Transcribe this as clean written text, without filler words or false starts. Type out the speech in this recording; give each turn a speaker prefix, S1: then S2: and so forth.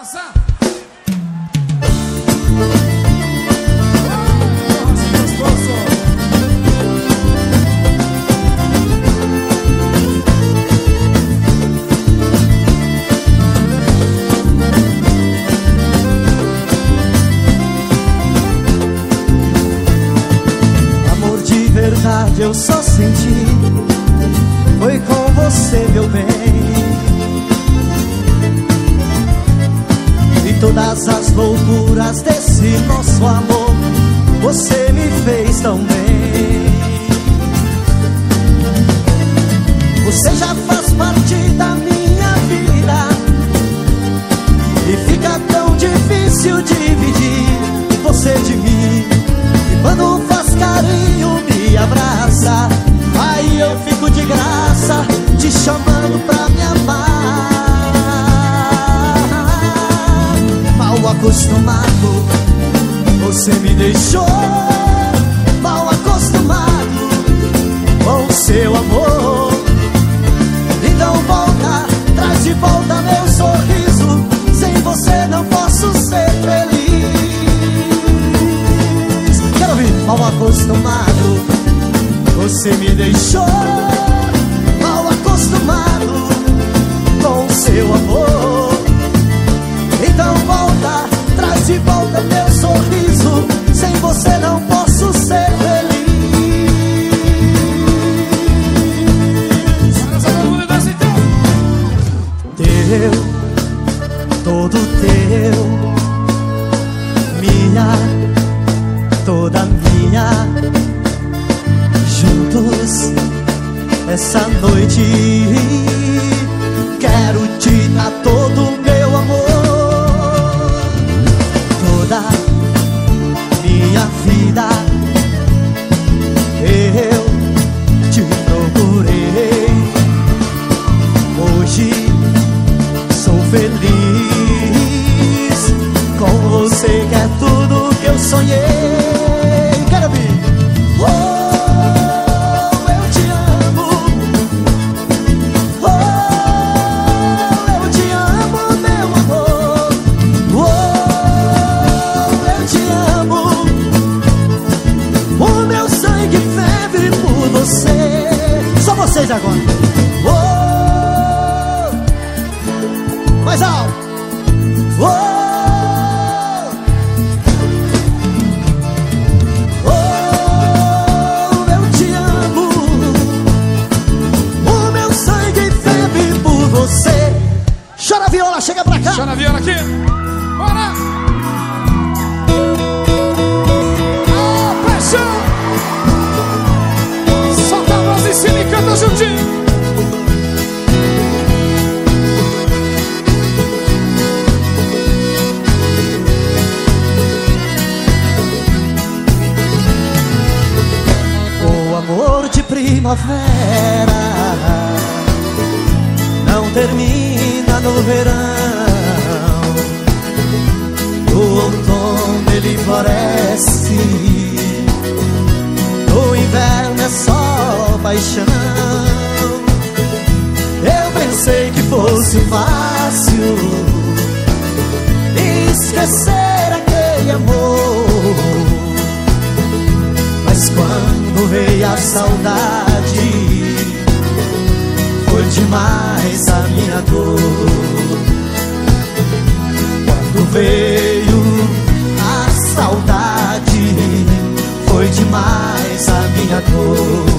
S1: dançar.
S2: Amor de verdade eu só senti, foi com você, meu bem. E todas as loucuras desse nosso amor você me fez tão bem. Você já faz parte da minha vida e fica tão difícil dividir você de mim. E quando faz carinho me abraça, aí eu fico de graça te chamando pra me amar. Mal acostumado, você me deixou mal acostumado com o seu amor. Então volta, traz de volta meu sorriso. Sem você não posso ser feliz. Quero ouvir. Mal acostumado, você me deixou mal acostumado com o seu amor. Então volta, traz de volta meu sorriso. Sem você não posso ser feliz. Teu, todo teu, minha, toda minha. Juntos, essa noite quero te dar todo o meu amor. Toda minha vida eu te procurei. Hoje sou feliz com você, que é tudo que eu sonhei. Quero ouvir. Oh, eu te amo. Oh, eu te amo, meu amor. Oh, eu te amo. O meu sangue ferve por você. Só vocês agora. Oh, mais alto. Oh, eu te amo. O meu sangue ferve por você. Chora viola, chega pra cá.
S1: Chora a viola aqui. Bora! Ah, pressão! Solta a voz em cima e canta juntinho.
S2: Amor de primavera não termina no verão. No outono ele floresce, no inverno é só paixão. Eu pensei que fosse fácil esquecer aquele amor, mas quando veio a saudade, foi demais a minha dor. Quando veio a saudade, foi demais a minha dor.